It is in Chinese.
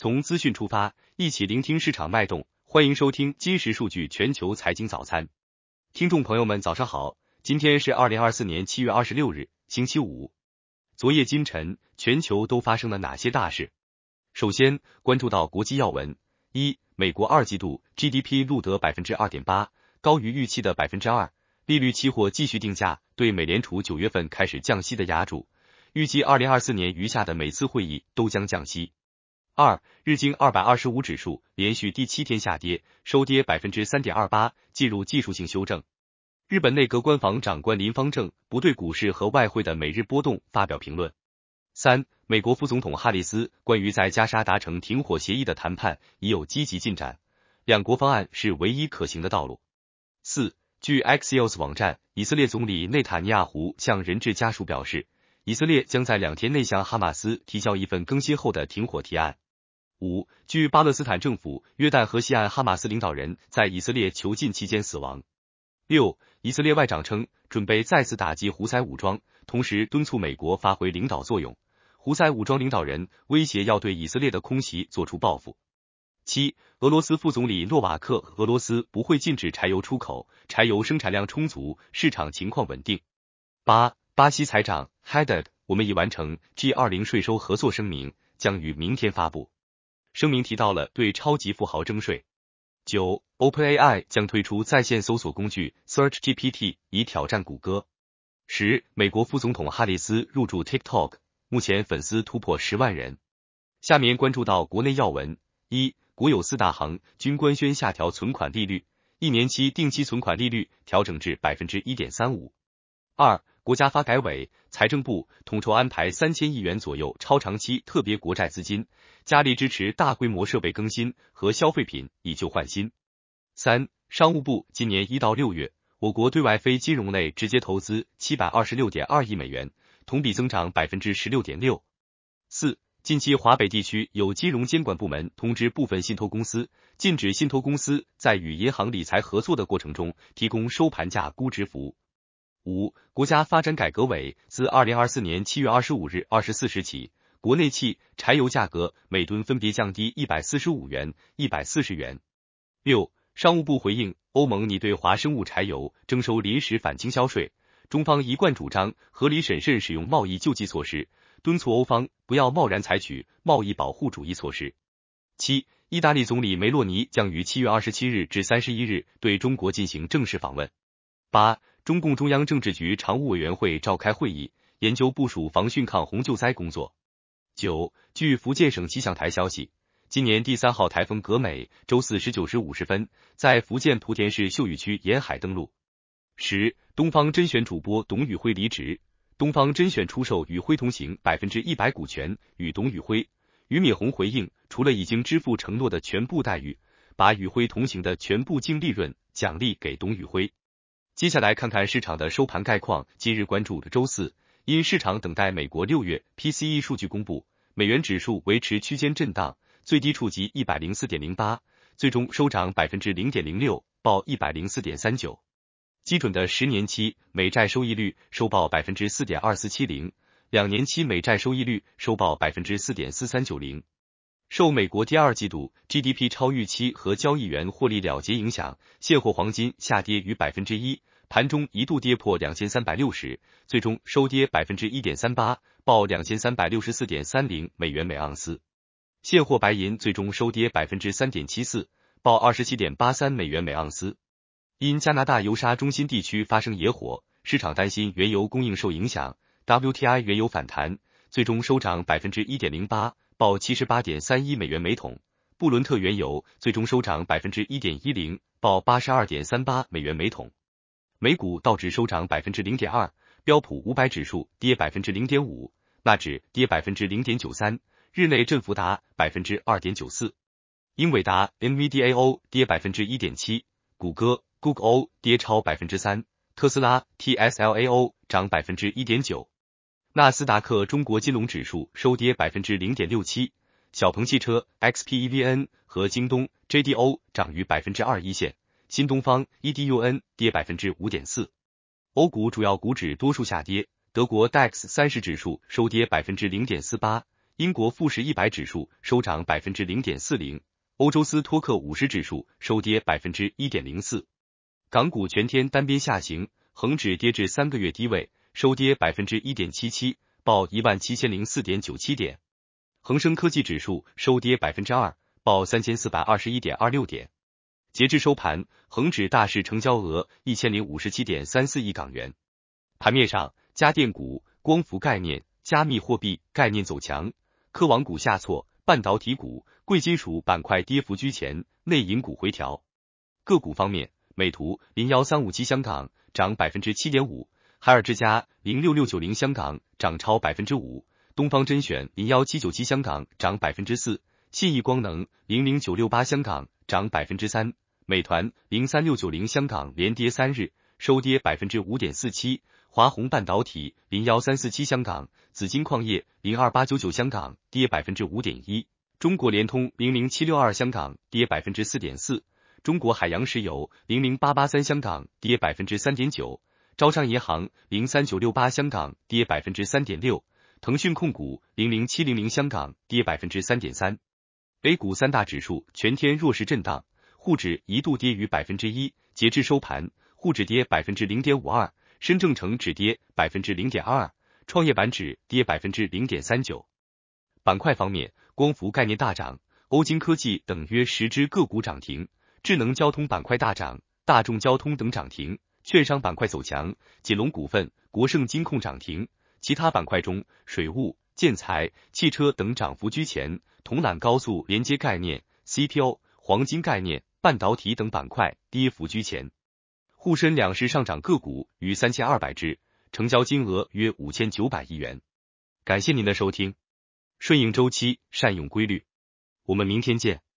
从资讯出发，一起聆听市场脉动。欢迎收听今时数据全球财经早餐。听众朋友们早上好，今天是2024年7月26日，星期五。昨夜今晨，全球都发生了哪些大事？首先关注到国际要闻。一、美国二季度 GDP 录得 2.8%， 高于预期的 2%， 利率期货继续定价，对美联储9月份开始降息的压住，预计2024年余下的每次会议都将降息。二、日经225指数连续第7天下跌，收跌 3.28%， 进入技术性修正。日本内阁官房长官林芳正不对股市和外汇的每日波动发表评论。三、美国副总统哈里斯关于在加沙达成停火协议的谈判已有积极进展，两国方案是唯一可行的道路。四、据 Axios 网站，以色列总理内塔尼亚胡向人质家属表示，以色列将在2天内向哈马斯提交一份更新后的停火提案。五、据巴勒斯坦政府，约旦河西岸哈马斯领导人在以色列囚禁期间死亡。六、以色列外长称准备再次打击胡塞武装，同时敦促美国发挥领导作用。胡塞武装领导人威胁要对以色列的空袭做出报复。七、俄罗斯副总理诺瓦克，俄罗斯不会禁止柴油出口，柴油生产量充足，市场情况稳定。八、巴西财长 Haddad， 我们已完成 G20 税收合作声明，将于明天发布。声明提到了对超级富豪征税。九、OpenAI 将推出在线搜索工具 SearchGPT 以挑战谷歌。十、美国副总统哈里斯入驻 TikTok， 目前粉丝突破10万人。下面关注到国内要闻。一、国有四大行均官宣下调存款利率，1年期定期存款利率调整至 1.35%。二、国家发改委、财政部统筹安排3000亿元左右超长期特别国债资金，加力支持大规模设备更新和消费品以旧换新。三、商务部今年1到6月，我国对外非金融类直接投资726.2亿美元，同比增长 16.6%。四、近期华北地区有金融监管部门通知部分信托公司，禁止信托公司在与银行理财合作的过程中提供收盘价估值服务。五、国家发展改革委自2024年7月25日24时起，国内汽柴油价格每吨分别降低145元、140元。六、商务部回应欧盟拟对华生物柴油征收临时反倾销税，中方一贯主张合理审慎使用贸易救济措施，敦促欧方不要贸然采取贸易保护主义措施。七、意大利总理梅洛尼将于7月27日至31日对中国进行正式访问。八、中共中央政治局常务委员会召开会议，研究部署防汛抗洪救灾工作。九、据福建省气象台消息，今年第3号台风格美周四19时50分在福建莆田市秀屿区沿海登陆。十、东方甄选主播董宇辉离职，东方甄选出售与辉同行100%股权与董宇辉。俞敏洪回应，除了已经支付承诺的全部待遇，把与辉同行的全部净利润奖励给董宇辉。接下来看看市场的收盘概况。今日关注周四，因市场等待美国6月 PCE 数据公布，美元指数维持区间震荡，最低触及 104.08， 最终收涨 0.06%， 报 104.39。基准的10年期美债收益率收报 4.2470， 2年期美债收益率收报 4.4390。受美国第二季度 GDP 超预期和交易员获利了结影响，现货黄金下跌逾 1%， 盘中一度跌破2360，最终收跌 1.38%， 报 2364.30 美元每盎司。现货白银最终收跌 3.74%， 报 27.83 美元每盎司。因加拿大油砂中心地区发生野火，市场担心原油供应受影响， WTI 原油反弹，最终收涨 1.08%，报 78.31 美元每桶。布伦特原油最终收涨 1.10%， 报 82.38 美元每桶。美股道指收涨 0.2%， 标普500指数跌 0.5%， 纳指跌 0.93%， 日内振幅达 2.94%。英伟达 NVDAO 跌 1.7%， 谷歌 Google 跌超 3%， 特斯拉 TSLAO 涨 1.9%。纳斯达克中国金龙指数收跌 0.67%， 小鹏汽车 XPEVN 和京东 JDO 涨逾 2%一线，新东方 EDUN 跌 5.4%。欧股主要股指多数下跌，德国 DAX 30指数收跌 0.48%， 英国富时100指数收涨 0.40%， 欧洲斯托克50指数收跌 1.04%。港股全天单边下行，恒指跌至3个月低位，收跌 1.77%， 报 17004.97 点。恒生科技指数收跌 2%， 报 3421.26 点。截至收盘，恒指大市成交额 1057.34 亿港元。盘面上，家电股、光伏概念、加密货币概念走强，科网股下挫，半导体股、贵金属板块跌幅居前，内银股回调。个股方面，美图01357香港涨 7.5%， 海尔之家06690香港涨超 5%， 东方甄选01797香港涨 4%， 信义光能00968香港涨 3%， 美团03690香港连跌3日，收跌 5.47%， 华虹半导体01347香港、紫金矿业02899香港跌 5.1%， 中国联通00762香港跌 4.4%， 中国海洋石油00883香港跌 3.9%， 招商银行03968香港跌 3.6%， 腾讯控股00700香港跌 3.3%。 A 股三大指数全天弱势震荡，沪指一度跌逾 1%， 截至收盘，沪指跌 0.52%， 深证成指跌 0.22%， 创业板指跌 0.39%。 板块方面，光伏概念大涨，欧金科技等约10只个股涨停，智能交通板块大涨，大众交通等涨停，券商板块走强，锦龙股份、国盛金控涨停，其他板块中，水务、建材、汽车等涨幅居前，铜缆高速连接概念、CPO、黄金概念、半导体等板块跌幅居前。沪深两市上涨个股逾3200只，成交金额约5900亿元。感谢您的收听，顺应周期，善用规律，我们明天见。